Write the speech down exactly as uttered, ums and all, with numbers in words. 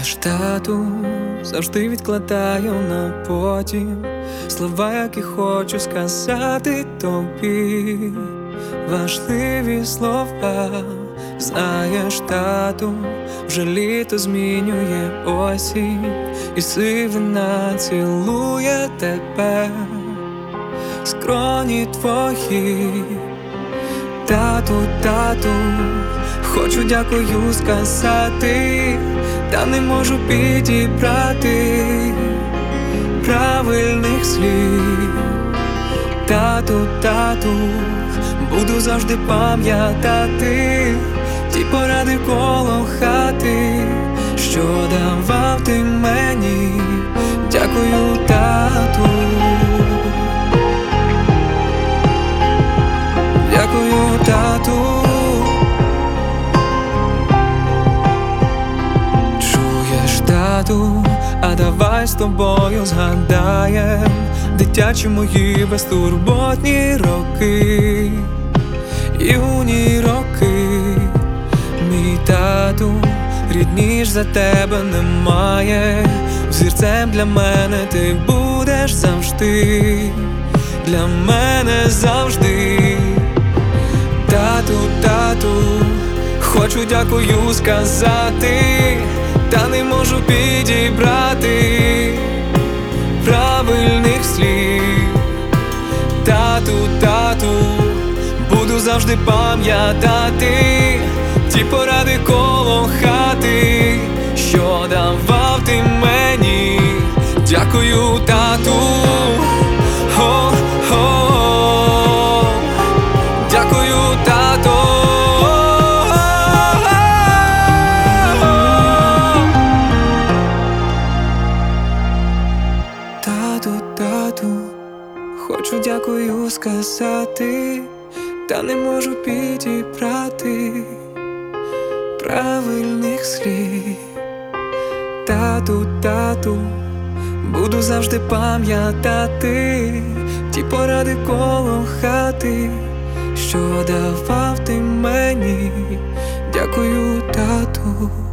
Чуєш, тату, завжди відкладаю на потім слова, які хочу сказати тобі. Важливі слова, знаєш, тату, вже літо змінює осінь, і сивина цілує тебе, скроні твої. Тату, тату, хочу дякую сказати, та не можу підібрати правильних слів. Тату, тату, буду завжди пам'ятати ті поради коло хати, що давав ти мені. Дякую, тату. Дякую, тату. Чуєш, тату, а давай з тобою згадаєм дитячі мої безтурботні роки, юні роки. Мій тату, рідніш за тебе немає. Взірцем для мене ти будеш завжди, для мене завжди. Тату, тату, хочу дякую сказати, та не можу підібрати правильних слів. Тату, тату, буду завжди пам'ятати ті поради коло хати, що давав ти мені. Дякую, тату. О, о, дякую, тато. Тату, тату, хочу дякую сказати, та не можу підібрати правильних слів. Тату, тату, буду завжди пам'ятати ті поради коло хати, що давав ти мені. Дякую, тату.